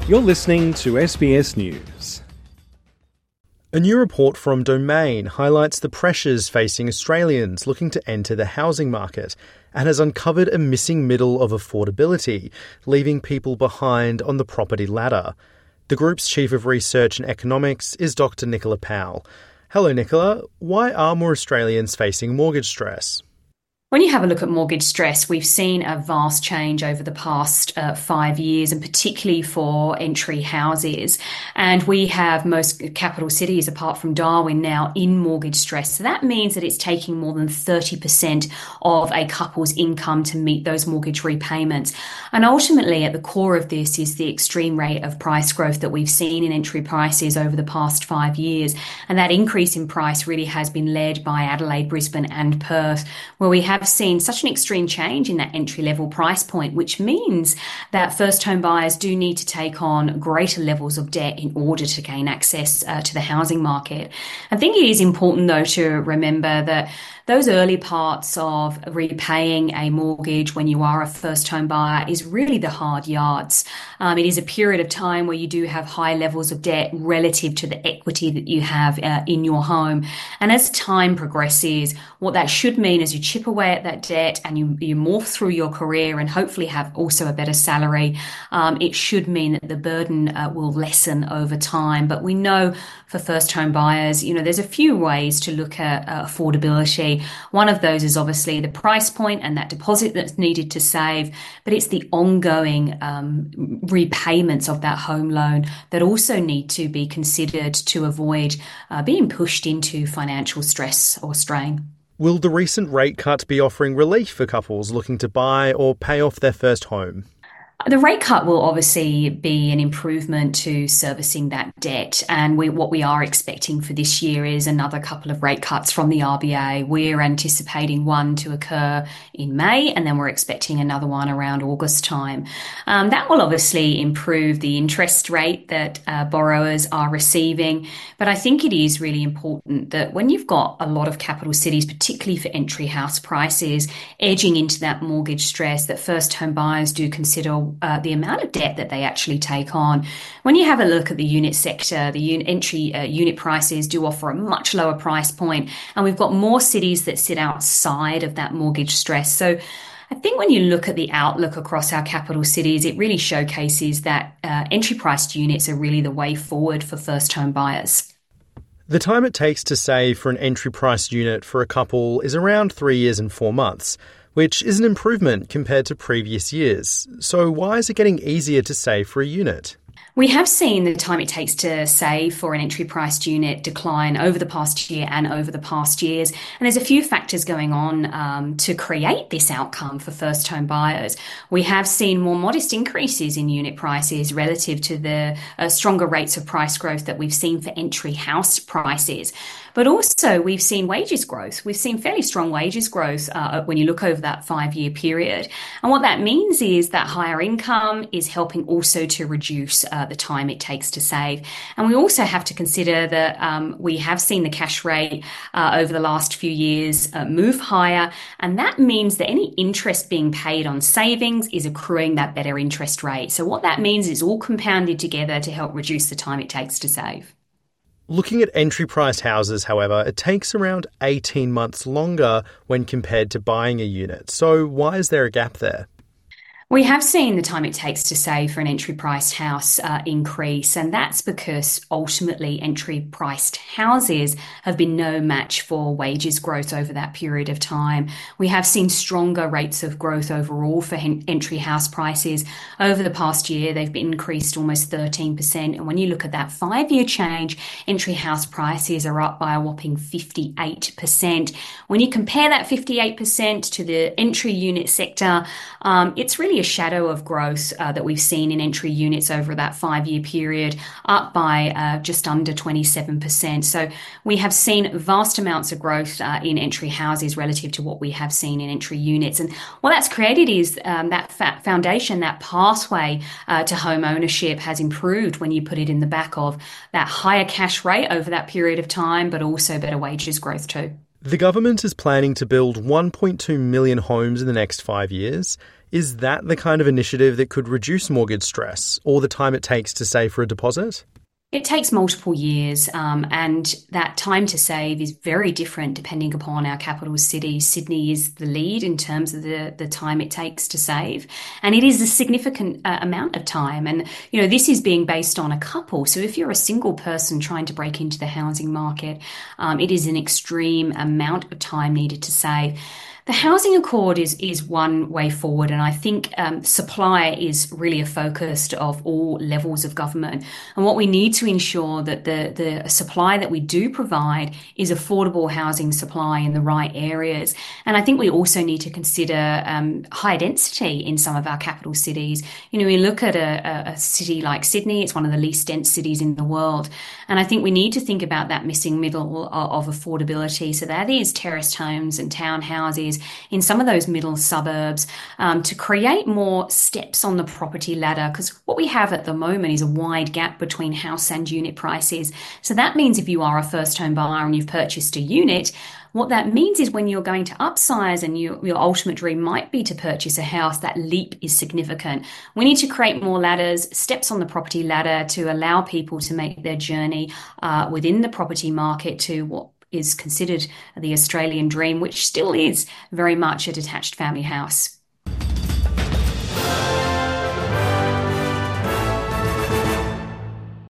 You're listening to SBS News. A new report from Domain highlights the pressures facing Australians looking to enter the housing market and has uncovered a missing middle of affordability, leaving people behind on the property ladder. The group's Chief of Research and Economics is Dr. Nicola Powell. Hello, Nicola. Why are more Australians facing mortgage stress? When you have a look at mortgage stress, we've seen a vast change over the past 5 years, and particularly for entry houses. And we have most capital cities, apart from Darwin, now in mortgage stress. So that means that it's taking more than 30% of a couple's income to meet those mortgage repayments. And ultimately, at the core of this is the extreme rate of price growth that we've seen in entry prices over the past 5 years. And that increase in price really has been led by Adelaide, Brisbane and Perth, where we have seen such an extreme change in that entry-level price point, which means that first home buyers do need to take on greater levels of debt in order to gain access to the housing market. I think it is important, though, to remember that those early parts of repaying a mortgage when you are a first home buyer is really the hard yards. It is a period of time where you do have high levels of debt relative to the equity that you have in your home. And as time progresses, what that should mean is you chip away at that debt and you morph through your career and hopefully have also a better salary. It should mean that the burden will lessen over time. But we know for first home buyers, there's a few ways to look at affordability. One of those is obviously the price point and that deposit that's needed to save, but it's the ongoing repayments of that home loan that also need to be considered to avoid being pushed into financial stress or strain. Will the recent rate cut be offering relief for couples looking to buy or pay off their first home? The rate cut will obviously be an improvement to servicing that debt, and what we are expecting for this year is another couple of rate cuts from the RBA. We're anticipating one to occur in May, and then we're expecting another one around August time. That will obviously improve the interest rate that borrowers are receiving, but I think it is really important that when you've got a lot of capital cities, particularly for entry house prices, edging into that mortgage stress, that first home buyers do consider the amount of debt that they actually take on. When you have a look at the unit sector, the entry unit prices do offer a much lower price point, and we've got more cities that sit outside of that mortgage stress. So I think when you look at the outlook across our capital cities, it really showcases that entry-priced units are really the way forward for first home buyers. The time it takes to save for an entry-priced unit for a couple is around 3 years and 4 months, which is an improvement compared to previous years. So why is it getting easier to save for a unit? We have seen the time it takes to save for an entry-priced unit decline over the past year and over the past years. And there's a few factors going on to create this outcome for first home buyers. We have seen more modest increases in unit prices relative to the stronger rates of price growth that we've seen for entry house prices. But also we've seen wages growth. We've seen fairly strong wages growth when you look over that 5-year period. And what that means is that higher income is helping also to reduce the time it takes to save. And we also have to consider that we have seen the cash rate over the last few years move higher. And that means that any interest being paid on savings is accruing that better interest rate. So what that means is all compounded together to help reduce the time it takes to save. Looking at entry-priced houses, however, it takes around 18 months longer when compared to buying a unit. So why is there a gap there? We have seen the time it takes to save for an entry-priced house increase, and that's because ultimately entry-priced houses have been no match for wages growth over that period of time. We have seen stronger rates of growth overall for entry house prices. Over the past year, they've been increased almost 13%, and when you look at that 5-year change, entry house prices are up by a whopping 58%. When you compare that 58% to the entry unit sector, it's really a shadow of growth that we've seen in entry units over that 5-year period, up by just under 27%. So we have seen vast amounts of growth in entry houses relative to what we have seen in entry units. And what that's created is that foundation, that pathway to home ownership has improved when you put it in the back of that higher cash rate over that period of time, but also better wages growth too. The government is planning to build 1.2 million homes in the next 5 years. Is that the kind of initiative that could reduce mortgage stress or the time it takes to save for a deposit? It takes multiple years, and that time to save is very different depending upon our capital city. Sydney is the lead in terms of the time it takes to save, and it is a significant amount of time. And, this is being based on a couple. So if you're a single person trying to break into the housing market, it is an extreme amount of time needed to save. The Housing Accord is one way forward, and I think supply is really a focus of all levels of government. And what we need to ensure that the supply that we do provide is affordable housing supply in the right areas. And I think we also need to consider high density in some of our capital cities. We look at a city like Sydney, it's one of the least dense cities in the world. And I think we need to think about that missing middle of affordability. So that is terraced homes and townhouses in some of those middle suburbs, to create more steps on the property ladder. Because what we have at the moment is a wide gap between house and unit prices. So that means if you are a first home buyer and you've purchased a unit, what that means is when you're going to upsize and your ultimate dream might be to purchase a house, that leap is significant. We need to create more ladders, steps on the property ladder to allow people to make their journey within the property market to what is considered the Australian dream, which still is very much a detached family house.